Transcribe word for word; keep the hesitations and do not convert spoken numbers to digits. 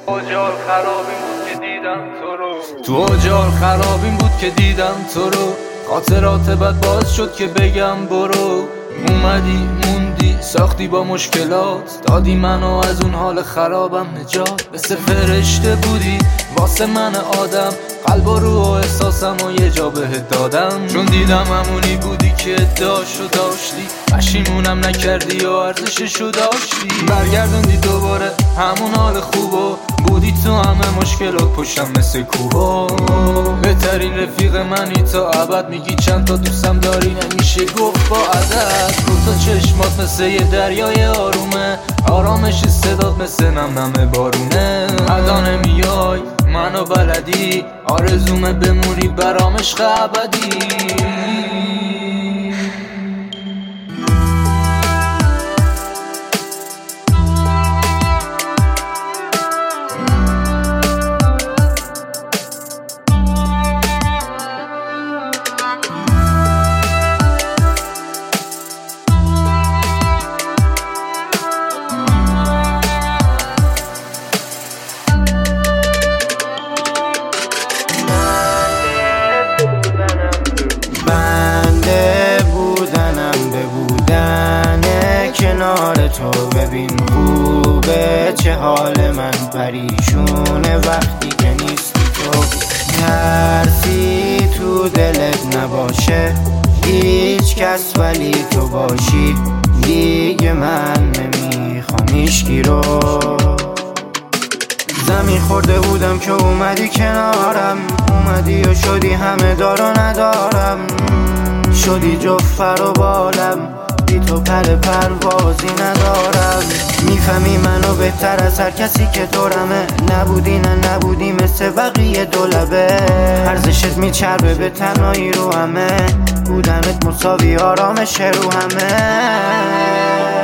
اجال خرابین بود که دیدم تو رو تو اجال خرابین بود که دیدم تو رو خاطرات بد باز شد که بگم برو اومدی موندی ساختی با مشکلات دادی منو از اون حال خرابم نجات مثل فرشته بودی واسه من آدم قلب و روح و احساسم و یه جا بهت دادم چون دیدم همونی بودی که ادعاشو داشتی پشیمونم نکردی و ارزششو داشتی برگردوندی دوباره همون حال خوبو بودی تو همه مشکلات پشتم مثل کوها بهترین رفیق منی تا ابد میگی چند تا دوستم داری نمیشه گفت با عدد رو تا چشمات مثل یه دریای آرومه آرامش صدات مثل نم نم بارونه ادا نمیای منو بلدی آرزومه بمونی برام عشق ابدی کنار تو ببین خوبه چه حال من پریشونه وقتی که نیستی تو ترسی تو دلت نباشه هیچ کس ولی تو باشی دیگه من نمیخوام هیچکی رو زمین خورده بودم که اومدی کنارم اومدی و شدی همه دار و ندارم شدی جفر و بالم بی تو پر پروازی ندارم میفهمی منو بهتر از هر کسی که دورمه نبودی نه نبودی مثل بقیه دولبه ارزشت میچربه به تنهایی رو همه بودنت مساوی آرامش رو همه